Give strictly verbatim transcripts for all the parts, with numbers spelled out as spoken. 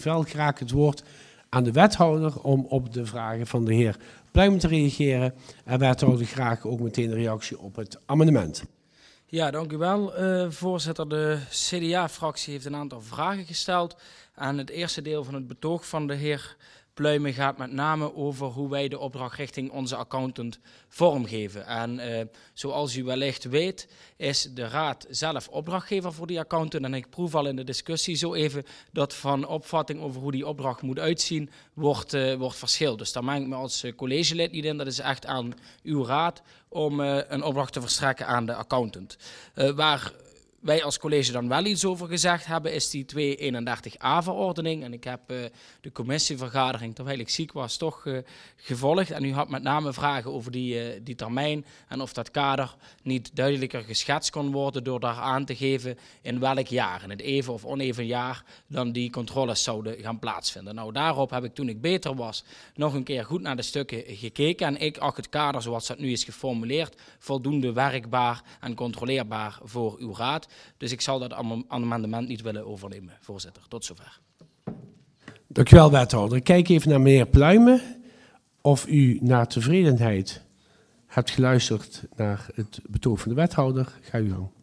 Wel graag het woord aan de wethouder om op de vragen van de heer Pluijmen te reageren. En wethouder graag ook meteen een reactie op het amendement. Ja, dank u wel, uh, voorzitter. De C D A-fractie heeft een aantal vragen gesteld. En het eerste deel van het betoog van de heer Pluijmen gaat met name over hoe wij de opdracht richting onze accountant vormgeven. En uh, zoals u wellicht weet, is de raad zelf opdrachtgever voor die accountant. En ik proef al in de discussie zo even dat van opvatting over hoe die opdracht moet uitzien, wordt, uh, wordt verschil. Dus daar maak ik me als uh, collegelid niet in. Dat is echt aan uw raad om uh, een opdracht te verstrekken aan de accountant. Uh, waar wij als college dan wel iets over gezegd hebben, is die tweehonderdeenendertig A-verordening. En ik heb uh, de commissievergadering, terwijl ik ziek was, toch uh, gevolgd. En u had met name vragen over die, uh, die termijn en of dat kader niet duidelijker geschetst kon worden door daar aan te geven in welk jaar, in het even of oneven jaar, dan die controles zouden gaan plaatsvinden. Nou, daarop heb ik toen ik beter was nog een keer goed naar de stukken gekeken. En ik acht het kader zoals dat nu is geformuleerd voldoende werkbaar en controleerbaar voor uw raad. Dus ik zal dat amendement niet willen overnemen, voorzitter. Tot zover. Dank u wel, wethouder. Ik kijk even naar meneer Pluijmen. Of u naar tevredenheid hebt geluisterd naar het betoog van de wethouder. Ga uw gang.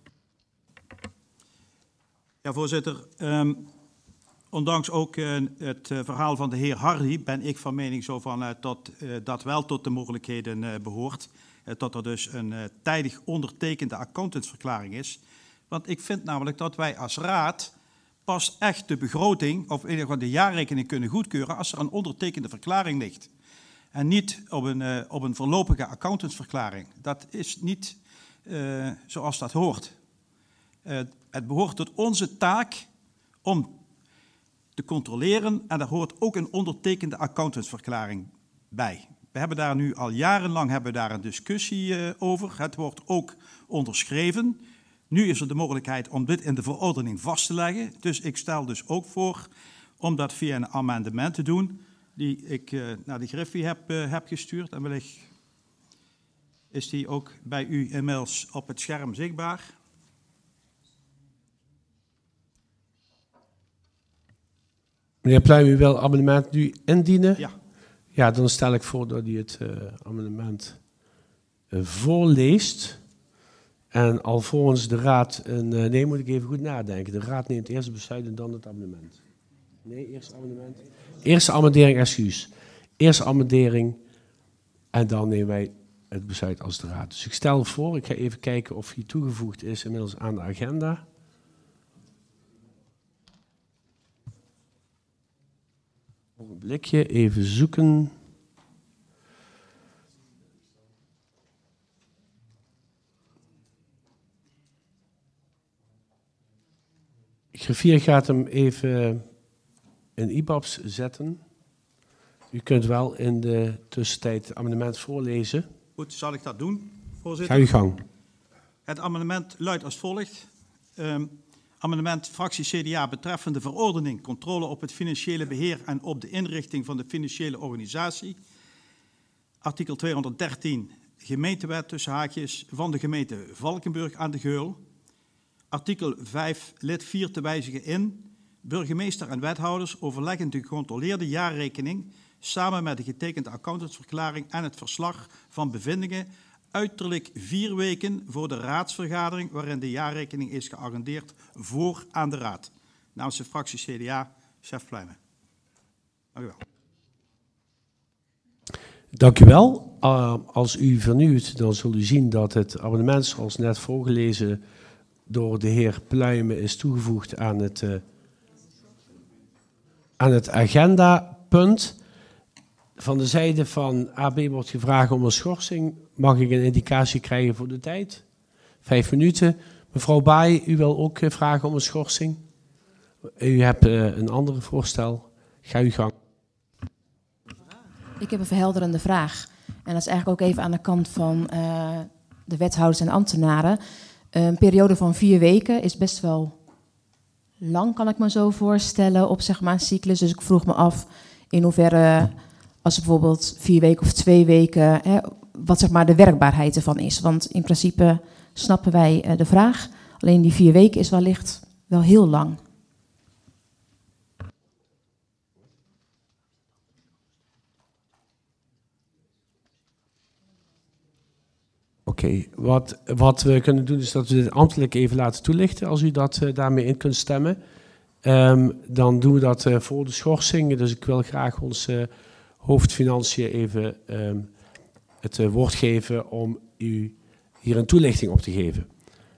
Ja, voorzitter. Um, ondanks ook uh, het uh, verhaal van de heer Hardy ben ik van mening zo van, uh, dat uh, dat wel tot de mogelijkheden uh, behoort. Uh, dat er dus een uh, tijdig ondertekende accountantsverklaring is. Want ik vind namelijk dat wij als raad pas echt de begroting of in ieder geval de jaarrekening kunnen goedkeuren als er een ondertekende verklaring ligt. En niet op een, uh, op een voorlopige accountantsverklaring. Dat is niet uh, zoals dat hoort. Uh, het behoort tot onze taak om te controleren en daar hoort ook een ondertekende accountantsverklaring bij. We hebben daar nu al jarenlang hebben we daar een discussie uh, over. Het wordt ook onderschreven. Nu is er de mogelijkheid om dit in de verordening vast te leggen. Dus ik stel dus ook voor om dat via een amendement te doen die ik uh, naar de Griffie heb, uh, heb gestuurd. En wellicht is die ook bij u inmiddels op het scherm zichtbaar. Meneer Pluijmen, u wil het amendement nu indienen? Ja. Ja, dan stel ik voor dat u het uh, amendement uh, voorleest. En alvorens de raad, een, uh, nee, moet ik even goed nadenken. De raad neemt eerst het besluit en dan het amendement. Nee, eerst amendement. Eerste amendering, excuus. Eerste amendering en dan nemen wij het besluit als de raad. Dus ik stel voor, ik ga even kijken of hij toegevoegd is inmiddels aan de agenda. Een blikje, even zoeken. Griffier gaat hem even in I B A B's zetten. U kunt wel in de tussentijd het amendement voorlezen. Goed, zal ik dat doen, voorzitter? Ga uw gang. Het amendement luidt als volgt. Um, amendement fractie C D A betreffende verordening, controle op het financiële beheer en op de inrichting van de financiële organisatie. Artikel tweehonderddertien, gemeentewet tussen haakjes van de gemeente Valkenburg aan de Geul. Artikel vijf, lid vier te wijzigen in. Burgemeester en wethouders overleggen de gecontroleerde jaarrekening samen met de getekende accountantsverklaring en het verslag van bevindingen uiterlijk vier weken voor de raadsvergadering waarin de jaarrekening is geagendeerd voor aan de raad. Namens de fractie C D A, chef Pluijmen. Dank u wel. Dank u wel. Uh, als u vernieuwt, dan zult u zien dat het amendement zoals net voorgelezen door de heer Pluijmen is toegevoegd aan het, uh, aan het agendapunt. Van de zijde van A B wordt gevraagd om een schorsing. Mag ik een indicatie krijgen voor de tijd? Vijf minuten. Mevrouw Baai, u wil ook uh, vragen om een schorsing? U hebt uh, een andere voorstel. Ga uw gang. Ik heb een verhelderende vraag. En dat is eigenlijk ook even aan de kant van uh, de wethouders en ambtenaren. Een periode van vier weken is best wel lang, kan ik me zo voorstellen, op zeg maar een cyclus. Dus ik vroeg me af in hoeverre, als er bijvoorbeeld vier weken of twee weken, hè, wat zeg maar de werkbaarheid ervan is. Want in principe snappen wij uh, de vraag. Alleen die vier weken is wellicht wel heel lang. okay. wat, wat we kunnen doen is dat we dit ambtelijk even laten toelichten, als u dat uh, daarmee in kunt stemmen. Um, dan doen we dat uh, voor de schorsing. Dus ik wil graag onze uh, hoofdfinanciën even um, het uh, woord geven om u hier een toelichting op te geven.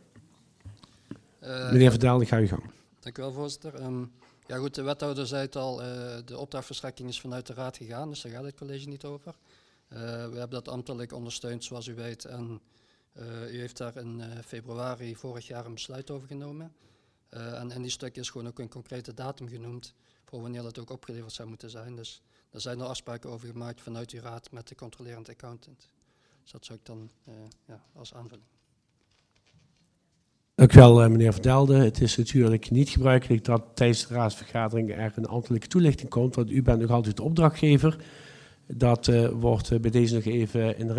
Uh, Meneer Verdelde, ga uw gang. Dank u wel, voorzitter. Um, ja goed, de wethouder zei het al, uh, de opdrachtverstrekking is vanuit de raad gegaan, dus daar gaat het college niet over. Uh, we hebben dat ambtelijk ondersteund, zoals u weet, en uh, u heeft daar in uh, februari vorig jaar een besluit over genomen. Uh, en in die stuk is gewoon ook een concrete datum genoemd voor wanneer dat ook opgeleverd zou moeten zijn. Dus daar zijn er afspraken over gemaakt vanuit uw raad met de controlerend accountant. Dus dat zou ik dan uh, ja, als aanvulling. Dank u wel, meneer Verdelde. Het is natuurlijk niet gebruikelijk dat tijdens de raadsvergadering er een ambtelijke toelichting komt, want u bent nog altijd de opdrachtgever. Dat uh, wordt uh, bij deze nog even in de